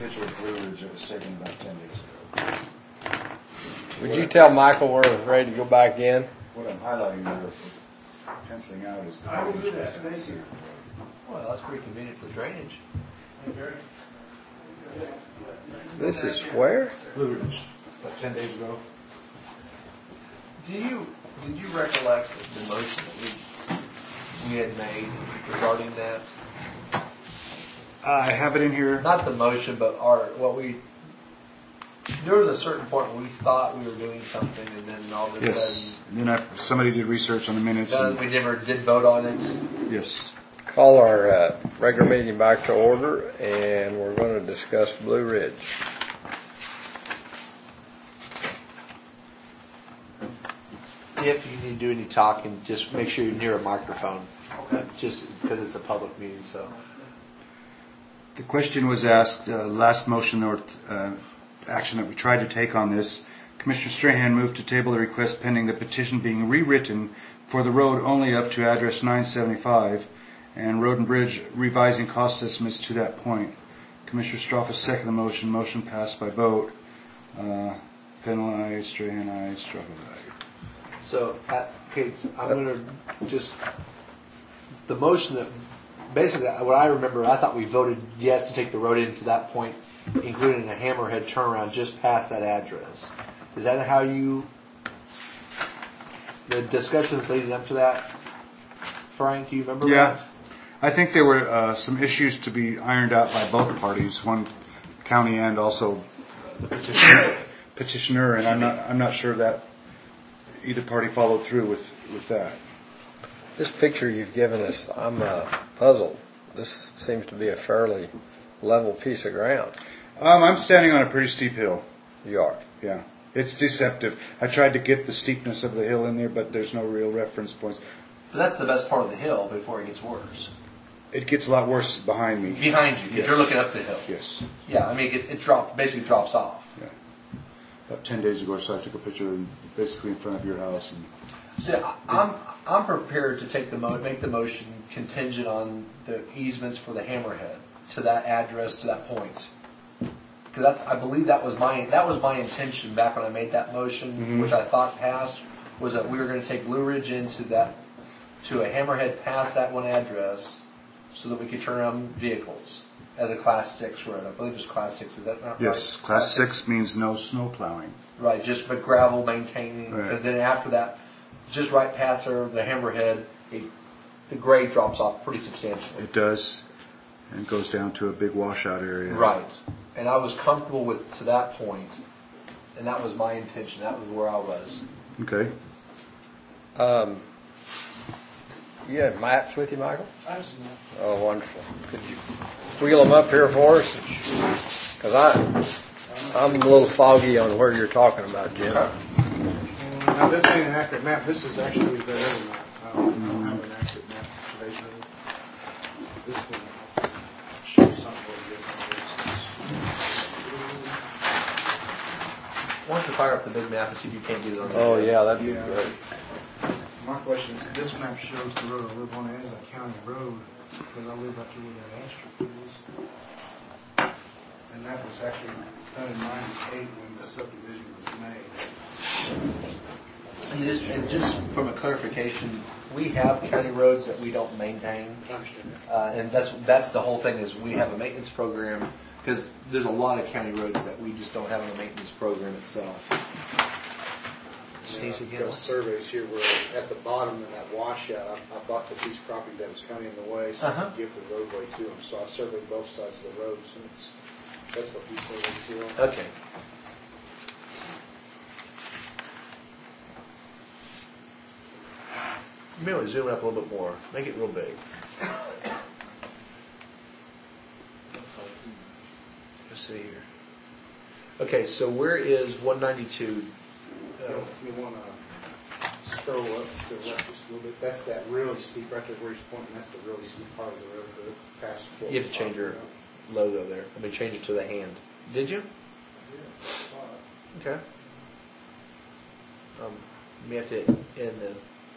Picture of Blue Ridge that was taken about 10 days ago. Would you tell Michael we're ready to go back in? What I'm highlighting there, penciling out, is the I will drainage do that. goes down Cedar Road. Well, that's pretty convenient for drainage. This is where? Blue Ridge, about 10 days ago. Did you recollect the motion that we had made regarding that? I have it in here. Not the motion, but there was a certain point where we thought we were doing something, and then all of a Yes. And then somebody did research on the minutes. sudden, we never did vote on it. Yes. Call our regular meeting back to order, and we're going to discuss Blue Ridge. If you need to do any talking, just make sure you're near a microphone. Okay. Just because it's a public meeting, so. The question was asked, last motion or action that we tried to take on this. Commissioner Strahan moved to table the request pending the petition being rewritten for the road only up to address 975 and Road and Bridge revising cost estimates to that point. Commissioner Stroff seconded the motion. Motion passed by vote. Pennell aye, Strahan aye, Stroff aye. So, okay, I'm going to just, the motion that, basically what I remember, I thought we voted yes to take the road into that point, including a hammerhead turnaround just past that address. Is that how the discussions leading up to that? Frank, do you remember that? Yeah. I think there were some issues to be ironed out by both parties, one county and also the petitioner, and I'm not sure that either party followed through with that. This picture you've given us, I'm puzzled. This seems to be a fairly level piece of ground. I'm standing on a pretty steep hill. You are. Yeah. It's deceptive. I tried to get the steepness of the hill in there, but there's no real reference points. But that's the best part of the hill before it gets worse. It gets a lot worse behind me. Behind you, because Yes. you're looking up the hill. Yes. Yeah, I mean, it basically drops off. Yeah. About 10 days ago, so I took a picture basically in front of your house. And So I'm prepared to make the motion contingent on the easements for the hammerhead to that address, to that point. Because I believe that was my intention back when I made that motion, which I thought passed, was that we were going to take Blue Ridge to a hammerhead past that one address, so that we could turn around vehicles as a Class 6 road. I believe it was Class 6. Is that not right? yes, Class 6 means no snow plowing. Right, just but gravel maintaining. Right. Because then after that, just right past there, the hammerhead, the grade drops off pretty substantially. It does, and it goes down to a big washout area. Right. And I was comfortable to that point, and that was my intention. That was where I was. Okay. You have maps with you, Michael? I have some more. Oh, wonderful. Could you wheel them up here for us? Because I'm a little foggy on where you're talking about, Jim. Now, this ain't an accurate map. This is actually the other map. I don't have an accurate map of today's road. This one shows something different. Why don't you fire up the big map and see if you can't get it on the Oh, yeah, that'd be Yeah. great. My question is, this map shows the road I live on as a county road, because I live up to where that Astor is. And that was actually done in '98 when the subdivision was made. And just from a clarification, we have county roads that we don't maintain. I understand that. And that's the whole thing is we have a maintenance program, because there's a lot of county roads that we just don't have a maintenance program itself. Sneeze again. Got surveys here where at the bottom in that washout, I bought the piece of property that was kind of in the way, so I could give the roadway to them. So I surveyed both sides of the road, so that's what these surveys do. Okay. You may want to zoom it up a little bit more. Make it real big. Let's see here. Okay, so where is 192? You want to scroll up to the left just a little bit. That's that really steep, right there where he's pointing, that's the really steep part of the road, the past. You have to change your logo there. I mean, change it to the hand. Did you? Okay. You have to end the.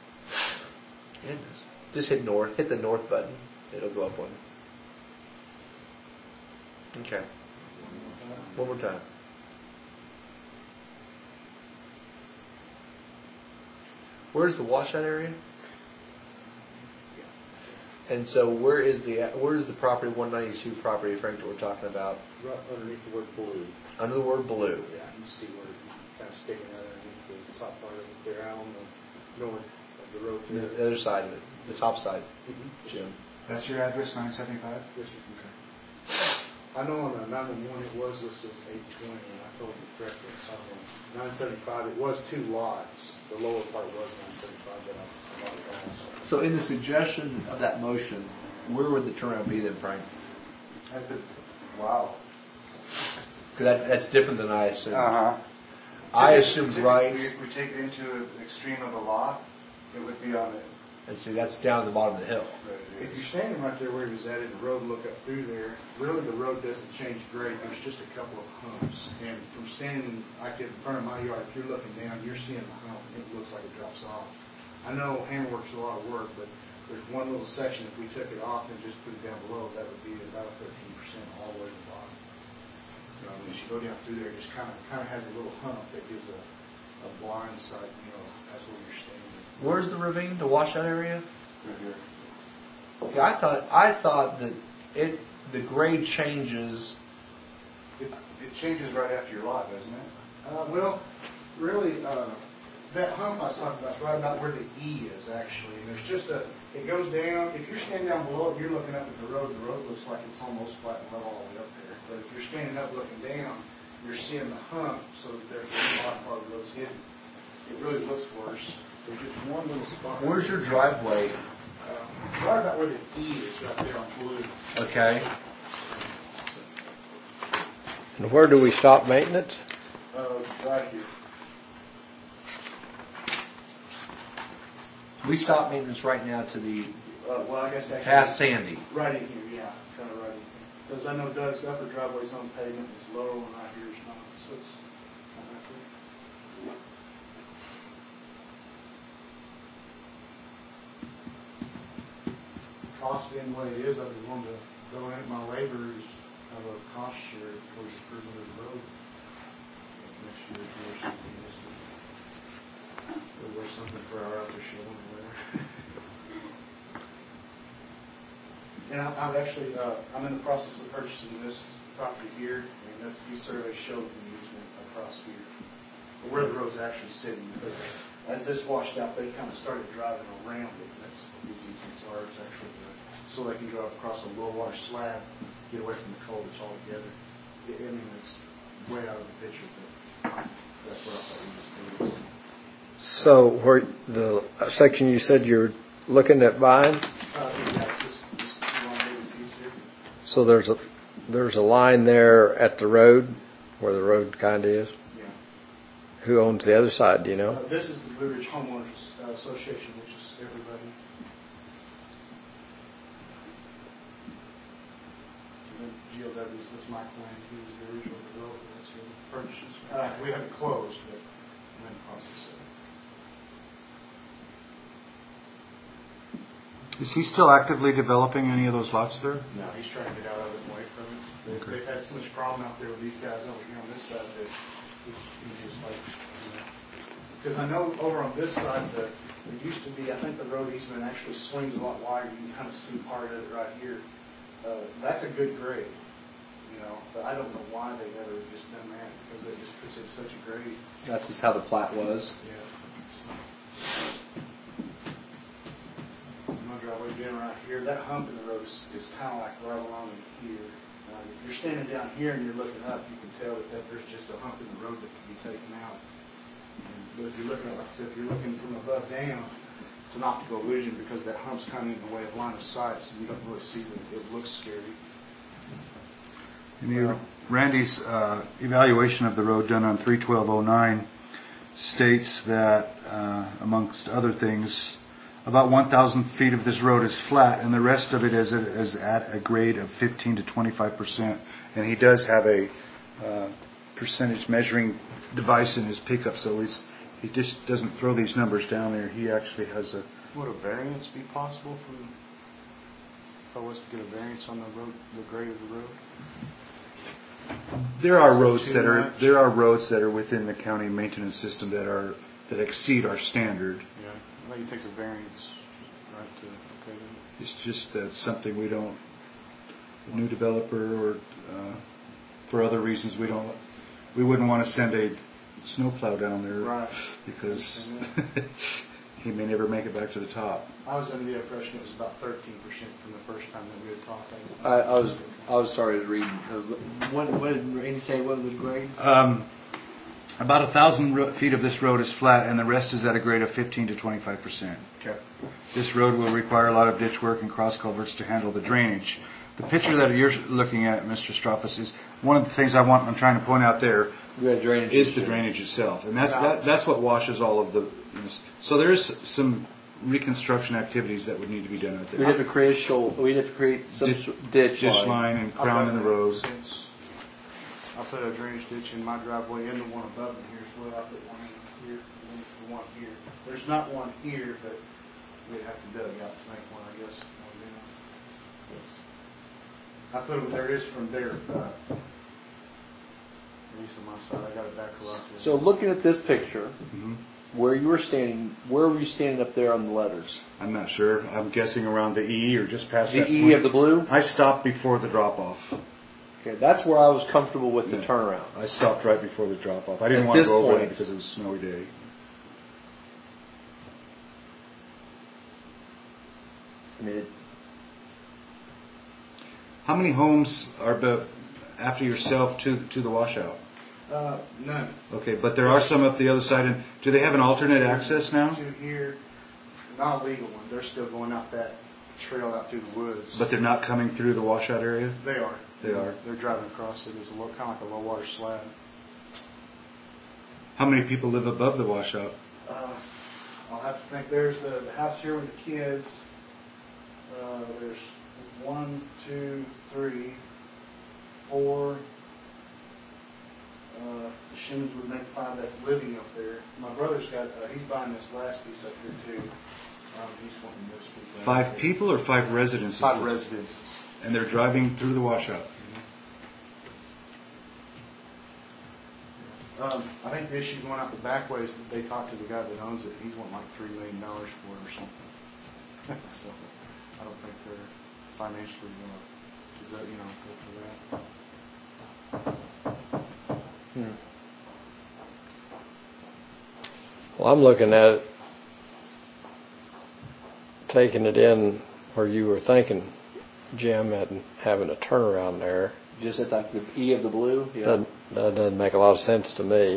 Just hit north. Hit the north button. It'll go up one. Okay. One more time. Where's the washout area? And so where is the property 192 property, Frank, that we're talking about? Right underneath the word blue. Under the word blue. Yeah, you see where it's kind of sticking out underneath the top part of it there out on the north of the road there. The other side of it, the top side, Mhm. Jim. That's your address, 975? Yes, sir. I know on the 911 it was listed as 820, and I told you correctly. On 975, it was 2 lots. The lower part was 975, but I bought it also. So in the suggestion of that motion, where would the turnaround be then, Frank? Wow. Because that's different than I assumed. Uh-huh. I assumed right, If we take it into the extreme of the lot, it would be on it. and see, that's down at the bottom of the hill. If you're standing right there where he was at in the road, look up through there, really the road doesn't change grade, there's just a couple of humps. And from standing like in front of my yard, if you're looking down, you're seeing the hump, and it looks like it drops off. I know Hammerworks a lot of work, but there's one little section, if we took it off and just put it down below, that would be about 13% all the way to the bottom. You know, as you go down through there, it just kind of has a little hump that gives a blind sight, you know, that's where you're standing. Where's the ravine, the washout area? Right here. Okay, I thought that the grade changes. It changes right after your lot, doesn't it? Well, really, that hump I was talking about is right about where the E is actually. And there's just it goes down. If you're standing down below it, you're looking up at the road looks like it's almost flat and level all the way up there. But if you're standing up looking down, you're seeing the hump, so that there's a lot part of the road's hidden. It really looks worse. There's just one little spot. Where's your driveway? Right about where the E is, right there on blue. Okay. And where do we stop maintenance? Right here. We stop maintenance right now to the Well, I guess actually. past Sandy. Right in here, yeah, kind of right in here. Because I know Doug's upper driveway's on pavement, it's lower one right here is not, so it's kind of right there. Cost being the way it is, I'd be willing to donate my labor as kind of a cost share towards the improvement of the road. Next year, or something, or something for our after show or whatever. And I'm actually, I'm in the process of purchasing this property here, and these surveys show the easement across here, where the road's actually sitting, because as this washed out, they kind of started driving around it, and that's what these easements are, it's actually, so they can drive across a low water slab, get away from the culverts altogether. I mean, it's way out of the picture, but that's what I thought we just did. So where the section you said you're looking at buying, Yeah, it's this long piece here. so there's a line there at the road, where the road kind of is. Yeah. Who owns the other side, do you know? This is the Blue Ridge Homeowners Association, which is everybody. And then GLW's, that's Mike Wayne, he was the original developer, that's who purchases. We haven't closed, but I'm in the process of it. Is he still actively developing any of those lots there? No, he's trying to get out of it and away from it. They've had so much problem out there with these guys over here on this side that he's just like, you know. Because I know over on this side, it used to be, I think the road easement actually swings a lot wider. You can kind of see part of it right here. That's a good grade, you know, but I don't know why they never just done that, because it just puts it such a grade. That's just how the plat was. Yeah. My driveway being right here, that hump in the road is kind of like right along in here. If you're standing down here and you're looking up, you can tell that there's just a hump in the road that can be taken out. But if you're looking, like I said, if you're looking from above down, it's an optical illusion because that hump's kind of in the way of line of sight, so you don't really see that it looks scary. Randy's evaluation of the road done on 3/12/09 states that, amongst other things, about 1,000 feet of this road is flat, and the rest of it is at a grade of 15 to 25%. And he does have a percentage measuring device in his pickup, so he just doesn't throw these numbers down there. He actually has a. Would a variance be possible if I was to get a variance on the road, the grade of the road? There are Is that roads too that are, much? there are roads that are within the county maintenance system that exceed our standard. Yeah, I think it takes a variance, right, to, okay, then. It's just that's something we don't, a new developer or for other reasons, we wouldn't want to send a snowplow down there. Right. Because he may never make it back to the top. I was under the impression it was about 13% from the first time that we had talked. I was sorry to read. What did Randy say? What was the grade? About 1,000 feet of this road is flat, and the rest is at a grade of 15 to 25%. Okay. This road will require a lot of ditch work and cross culverts to handle the drainage. The picture that you're looking at, Mr. Strophus, is one of the things I'm trying to point out there We got drainage. is the drainage itself, and that's what washes all of the. So there's some reconstruction activities that would need to be done out We'd there. have to create a shoal. We'd have to create some ditch Ditch line. line and crown in the road. Since I put a drainage ditch in my driveway and the one above me here as well. I put one in here and the one here. There's not one here, but we'd have to dig out to make one, I guess. I put them, there it is from there, at least on my side. I got it back around here. So looking at this picture, Mhm. where you were standing, where were you standing up there on the letters? I'm not sure. I'm guessing around the E or just past The that E point. of the blue? I stopped before the drop off. Okay, that's where I was comfortable with the Yeah. turnaround. I stopped right before the drop off. I didn't At want to this go over point- there because it was a snowy day. I mean, How many homes are built after yourself to the washout? None. Okay, but there are some up the other side. And do they have an alternate access now? To here, not a legal one. They're still going out that trail out through the woods. But they're not coming through the washout area? They are. They are. They're driving across it. It's kind of like a low water slab. How many people live above the washout? I'll have to think. There's the house here with the kids. There's 1, 2, 3, 4. The Shims would make 5 that's living up there. My brother's got, he's buying this last piece up here too. He's wanting those people. 5 people or 5 residences? 5 residences. And they're driving through the washout? I think the issue going out the back way is that they talked to the guy that owns it. He's wanting like $3 million for it or something. So I don't think they're financially going to, go for that. Well, I'm looking at it, taking it in where you were thinking, Jim, and having a turnaround there. just at like the E of the blue? Yeah. That doesn't make a lot of sense to me.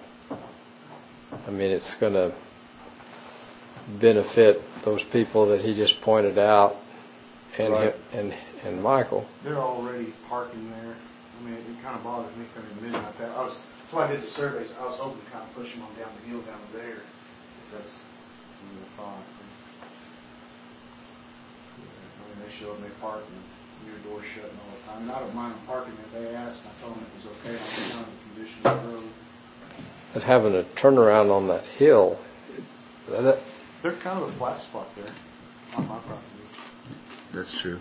I mean, it's going to benefit those people that he just pointed out, and Right. and Michael. They're already parking there. I mean, it kind of bothers me coming in midnight. That's why I did the surveys. I was hoping to kind of push them on down the hill down there. If that's fine. I mean, they show up and they park and your door's shutting all the time. And I don't mind them parking there. They asked, and I told them it was okay. I'm telling the condition of the road. But having a turnaround on that hill, They're kind of a flat spot there on my property. That's true.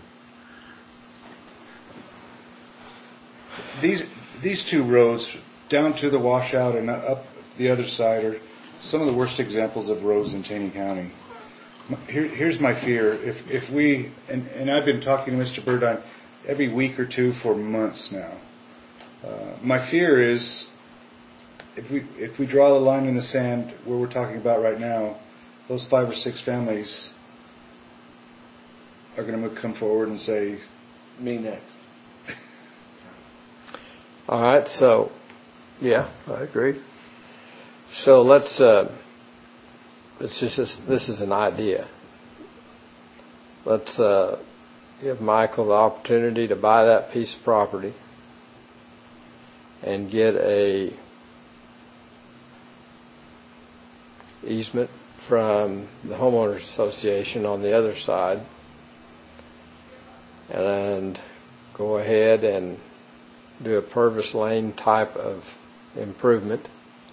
These 2 roads, down to the washout and up the other side, are some of the worst examples of roads in Taney County. Here's my fear. If we, and I've been talking to Mr. Burdine every week or 2 for months now. My fear is if we draw the line in the sand where we're talking about right now, those 5 or 6 families are going to come forward and say, Me next. all right. So, yeah, I agree. So let's just this is an idea. Let's give Michael the opportunity to buy that piece of property and get a easement from the homeowners association on the other side, and go ahead and do a Purvis Lane type of improvement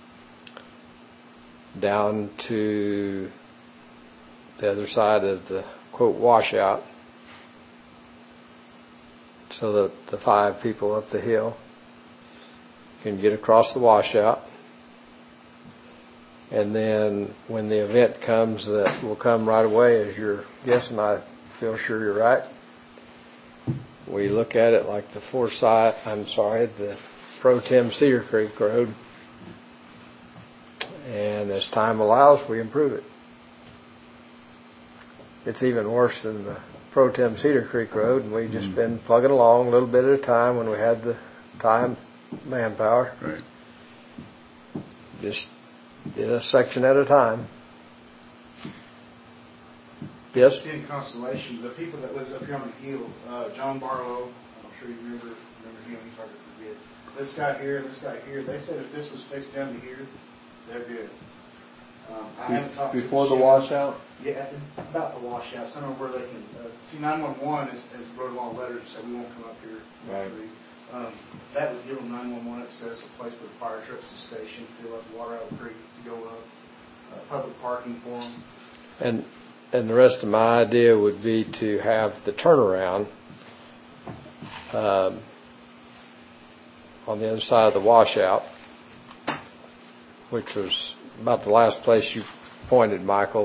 down to the other side of the quote washout, so that the 5 people up the hill can get across the washout. And then when the event comes that will come right away, as you're guessing, I feel sure you're right. We look at it like the the Pro Tem Cedar Creek Road. And as time allows, we improve it. It's even worse than the Pro Tem Cedar Creek Road, and we've just been plugging along a little bit at a time when we had the time, manpower. Right. Just did a section at a time. Yes? In Constellation, the people that lives up here on the hill, John Barlow, I'm sure you remember him, he's hard to forget. This guy here, they said if this was fixed down to here, they're good. I haven't talked to Before the sheriff. washout? Yeah, about the washout, somewhere where they can, see, 911 has wrote a lot of letters and said we won't come up here. Right. That would give them 911 access, a place for the fire trucks to station, fill up water out of the creek to go up, public parking for them. And the rest of my idea would be to have the turnaround on the other side of the washout, which was about the last place you pointed, Michael.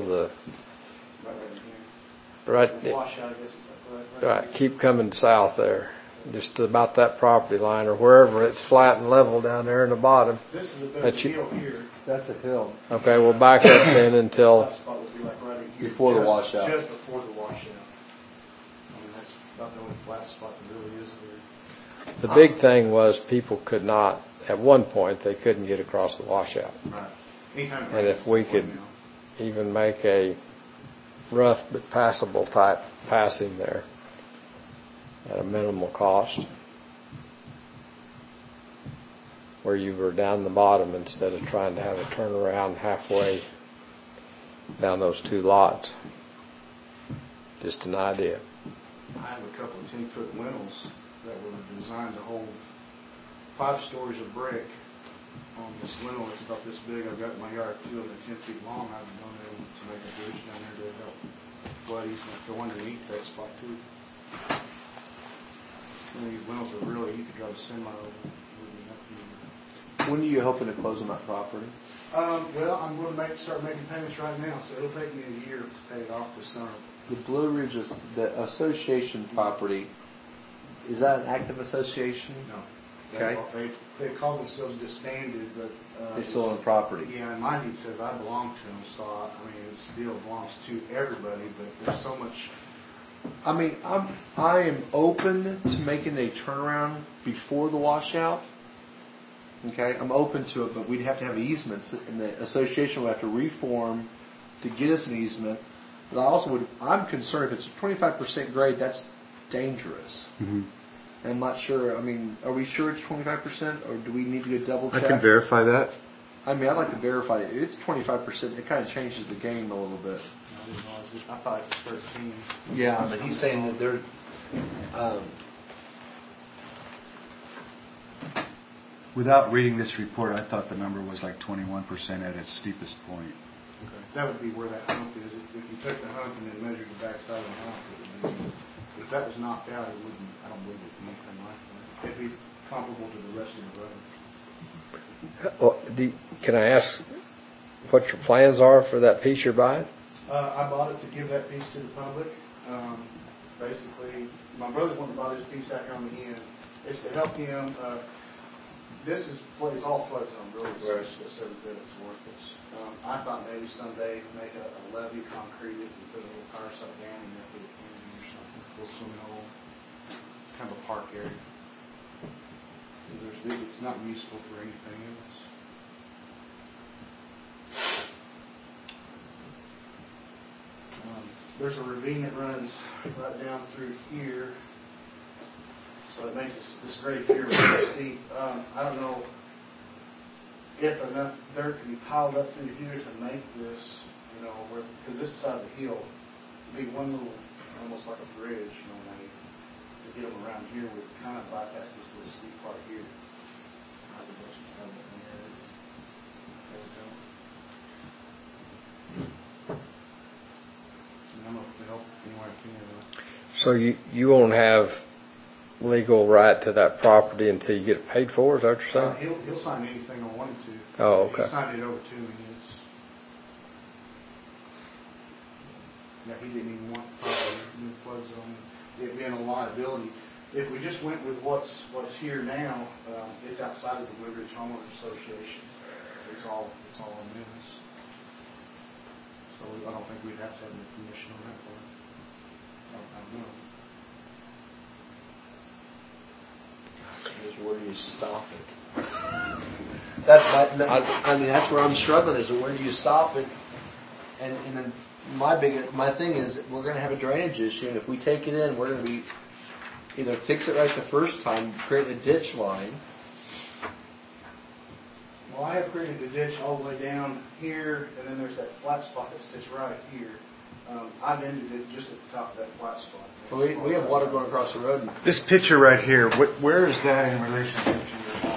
Right. Washout, I guess it's like Right. Keep coming south there, just about that property line or wherever it's flat and level down there in the bottom. This is a bit That of you- a hill here. That's a hill. Okay, we'll back up then until. That spot would be like right in here. Before the Just- washout. Just before the washout. I mean, that's about the only flat spot that really is there. The big thing was people could not, at one point, they couldn't get across the washout. Right. Anytime. it And if rains, we it's could one now. even make a rough but passable type passing there at a minimal cost, where you were down the bottom instead of trying to have a turnaround halfway down those two lots. Just an idea. I have a couple of 10-foot lintels that were designed to hold 5 stories of brick on this lintel. It's about this big. I've got in my yard 2 of them 10 feet long. I've donated them to make a bridge down there to help flood easement go underneath that spot too. Some of these lintels are really, you could drive a semi over them. It would be nothing. When are you hoping to close on that property? Well, I'm going to start making payments right now, so it'll take me a year to pay it off this summer. The Blue Ridge is the association property. Is that an active association? No. Okay. They call themselves disbanded, but. They still own property. Yeah, and my deed says I belong to them, so I mean, it still belongs to everybody, but there's so much. I mean, I am open to making a turnaround before the washout. Okay, I'm open to it, but we'd have to have easements, and the association would have to reform to get us an easement. But I also would, I'm concerned if it's 25% grade, that's dangerous. I'm not sure. I mean, are we sure it's 25%, or do we need to go double I check? can verify that. I mean, I'd like to verify it. If it's 25%, it kind of changes the game a little bit. I didn't know, I thought it was 13. Yeah, but he's saying that they're. Without reading this report, I thought the number was like 21% at its steepest point. That would be where that hump is. If you took the hump and then measured the backside of the hump, it would be, if that was knocked out, it wouldn't, I don't believe it'd be anything like that. It'd be comparable to the rest of the road. Can I ask what your plans are for that piece you're buying? I bought it to give that piece to the public. Basically, my brother's wanting to buy this piece out here on the end. It's to help him. This is it's all flood zone, really. It's every bit it's worth. I thought maybe someday make a levee, concrete it, and put a little fire site down in there for the community or something. A little swimming hole, kind of a park area. It's not useful for anything else. There's a ravine that runs right down through here, so it makes this grade here really steep. I don't know if enough dirt can be piled up through here to make this, because this side of the hill would be one little, almost like a bridge, to get them around here. We kind of bypass this little steep part here. I'm going to help anywhere I can. So you won't have legal right to that property until you get it paid for, is that what you're saying? He'll sign anything I wanted to. Oh, okay. He signed it over to me. Yeah, he didn't even want property in the flood zone, it being a liability. If we just went with what's here now, it's outside of the Blue Ridge Homeowners Association. It's all on this. So I don't think we'd have to have the permission on that part. I don't know. Is where do you stop it? That's I mean that's where I'm struggling is where do you stop it? And then my thing is we're going to have a drainage issue, and if we take it in, we're going to be either fix it right the first time, create a ditch line. Well, I have created a ditch all the way down here, and then there's that flat spot that sits right here. I've ended it just at the top of that flat spot. We have water going across the road. This picture right here, where is that in relationship to your home?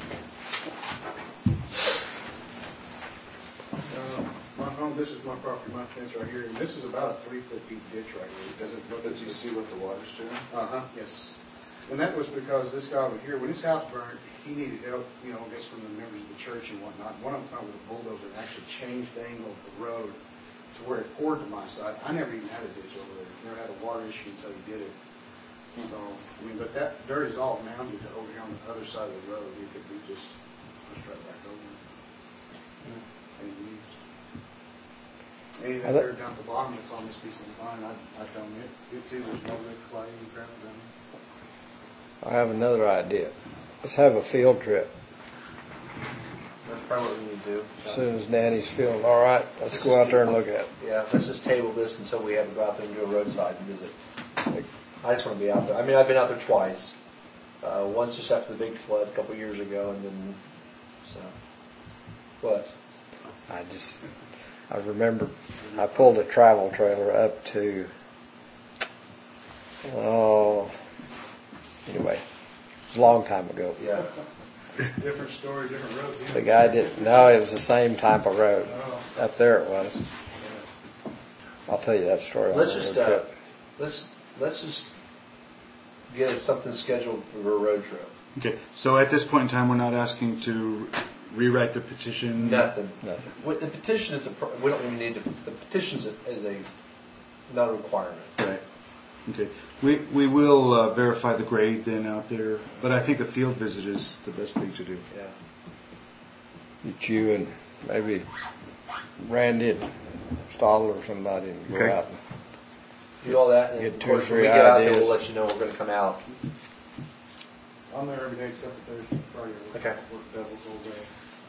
My home, this is my property, my fence right here, and this is about a 3-foot deep ditch right here. Does it look? Did you see what the water's doing? Yes. And that was because this guy over here, when his house burned, he needed help, I guess from the members of the church and whatnot. One of them went with a bulldozer and actually changed the angle of the road to where it poured to my side. I never even had a ditch over there. Never had a water issue until he did it. So, but that dirt is all mounded over here on the other side of the road. It could be just pushed right back over and used. Any of that dirt down at the bottom that's on this piece of line, I've done it. It too, there's no good clay and crap down there. I have another idea. Let's have a field trip. That's probably what we need to do. As soon as Danny's feeling all right, let's go out there and look at it. Yeah, let's just table this until we have to go out there and do a roadside visit. I just want to be out there. I mean, I've been out there twice. Once just after the big flood a couple years ago, and then what? I remember I pulled a travel trailer up to, anyway, it was a long time ago. Yeah. Different story, different road. Yeah. The guy didn't, no, it was the same type of road. Up there it was. I'll tell you that story. Let's just let's just get something scheduled for a road trip. Okay, so at this point in time, we're not asking to rewrite the petition? Nothing. Nothing. What the petition is we don't even need to. The petition is not a requirement. Right. Okay. We will verify the grade then out there, but I think a field visit is the best thing to do. Yeah. Get you and maybe Randy and Stoller or somebody and go Okay. out and Do all that, and Get of 2 or course when 3 we get out there, ideas. we'll let you know we're going to come out. I'm there every day except for Thursday and Friday. Okay. Work devils all day.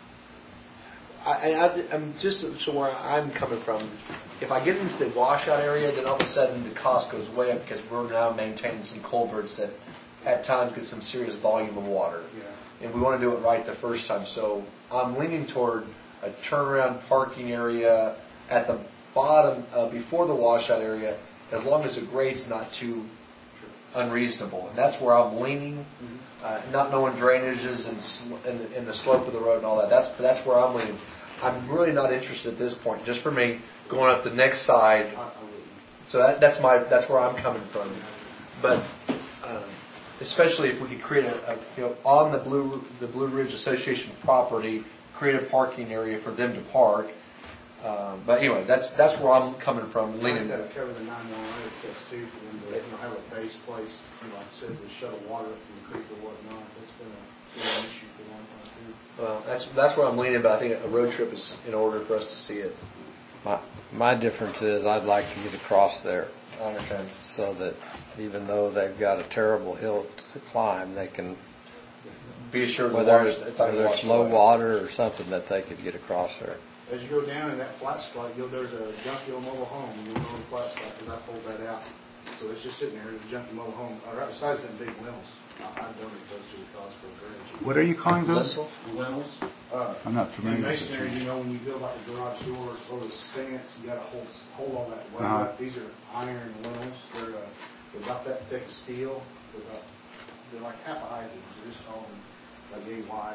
I'm just so where I'm coming from. If I get into the washout area, then all of a sudden the cost goes way up because we're now maintaining some culverts that at times get some serious volume of water. Yeah. And we want to do it right the first time. So I'm leaning toward a turnaround parking area at the bottom before the washout area, as long as the grade's not too unreasonable. And that's where I'm leaning. Not knowing drainages and the slope of the road and all that. That's where I'm leaning. I'm really not interested at this point. Just for me, going up the next side. I wouldn't. So that's where I'm coming from. But especially if we could create on the Blue Ridge Association property, create a parking area for them to park. But anyway, that's where I'm coming from. Leaning. That would cover the 911 access too for them to have a base place, like I said, to shuttle water up from the creek or whatnot. That's been an issue for a long time too. Well, that's where I'm leaning. But I think a road trip is in order for us to see it. my difference is I'd like to get across there I understand. so that even though they've got a terrible hill to climb, they can, Be assured the whether water's whether it's low water or something, that they could get across there. As you go down in that flat spot, there's a junkie mobile home. You'll know the flat spot because I pulled that out. So it's just sitting there. There's a junkie mobile home right beside them big lintels. I donated those to the cause for a bridge. What are you calling those? Lintels. I'm not In familiar with masonry, it. when you build like a garage door or the stance, you got to hold all that weight Uh-huh. up. These are iron lintels. They're about that thick steel. They're like half a high. They're just called like 8 wide.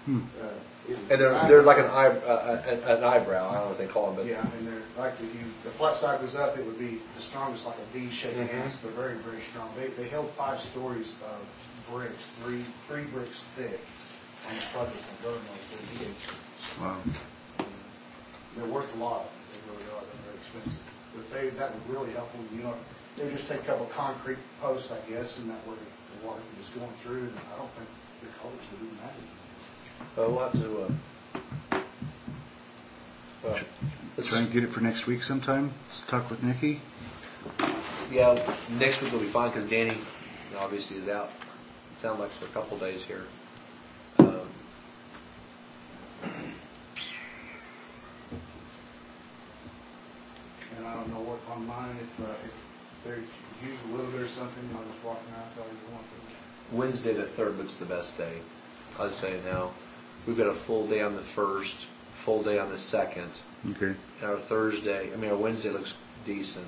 And they're like an eyebrow. I don't know what they call them, but Yeah, and they're like the flat side was up, it would be the strongest, like a V-shaped Mhm. hands. They're very, very strong. They held 5 stories of bricks, three bricks thick on this project in Gardner. Wow. They're worth a lot. They really are. They're very expensive. But that would really help them. You know, they would just take a couple concrete posts, I guess, and that way the water could just going through. And I don't think the colors would even matter. we'll have to. Let's Try and get it for next week sometime. Let's talk with Nikki. Yeah, next week will be fine because Danny obviously is out. It sounds like for a couple days here. And I don't know what on mine, if there's use a little bit or something, I'll just walk around until you want to. Wednesday the 3rd looks the best day. I'll just tell you now. We've got a full day on the 1st, full day on the 2nd. Okay. And our Wednesday looks decent.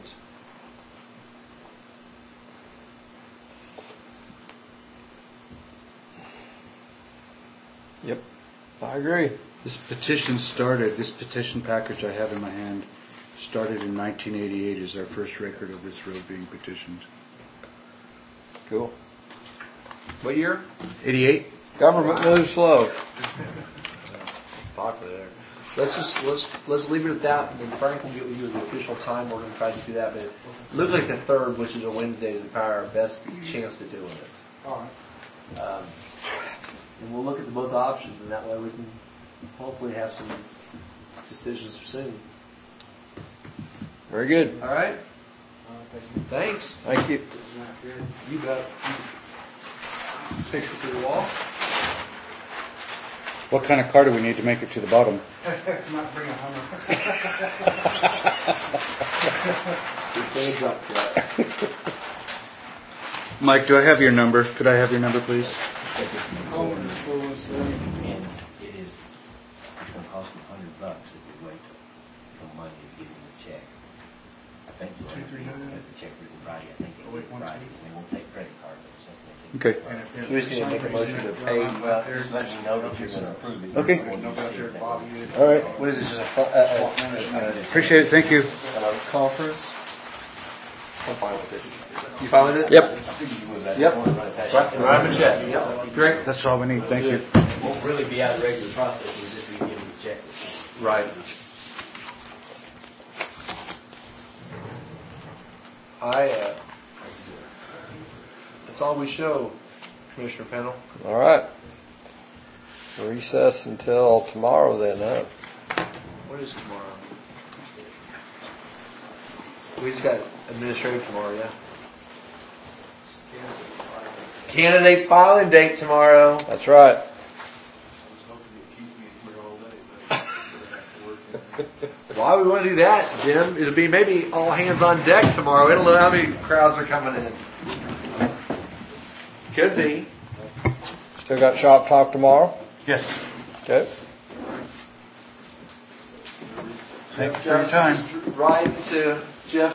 Yep, I agree. This petition package I have in my hand started in 1988 as our first record of this road being petitioned. Cool. What year? 88? Government moves slow. Popular there. Let's leave it at that, and then Frank will get with you the official time. We're going to try to do that, but it looks like the 3rd, which is a Wednesday, is probably our best chance to do it. All right. And we'll look at both options, and that way we can hopefully have some decisions soon. Very good. All right. Thank you. Thanks. Thank you. It's not good. You bet. Picture for the wall. What kind of car do we need to make it to the bottom? Might bring a Hummer. Big drop truck. Mike, do I have your number? Could I have your number, please? Oh, it's 417. And it's going to cost them $100 if you wait till Monday to give them the check. I think you'll have to 239? get the check written Friday. I think Oh, it'll wait, be Friday. They won't take credit cards or something. Okay. And if there's We just need to make a motion to pay. Well, just let me know that you're going to approve it. Okay. Before you No, but see there, it. Bobby. All right. What is it? Just Appreciate it. Thank you. conference? I'm fine with it. You fine with it? Yep. I figured you would. I just Yep. wanted to run it past you. Write him a check. Yep. Great. That's all we need. Thank you. Won't really be out of regular process. We'll just be giving the check. Right. That's all we show, Commissioner Pennell. All right. Recess until tomorrow then, huh? What is tomorrow? We just got administrative tomorrow, yeah. Candidate filing date tomorrow. That's right. Why we want to do that, Jim? It'll be maybe all hands on deck tomorrow. We don't know how many crowds are coming in. Could be. Still got shop talk tomorrow? Yes. Okay. Thank you for your time. Right to Jeff.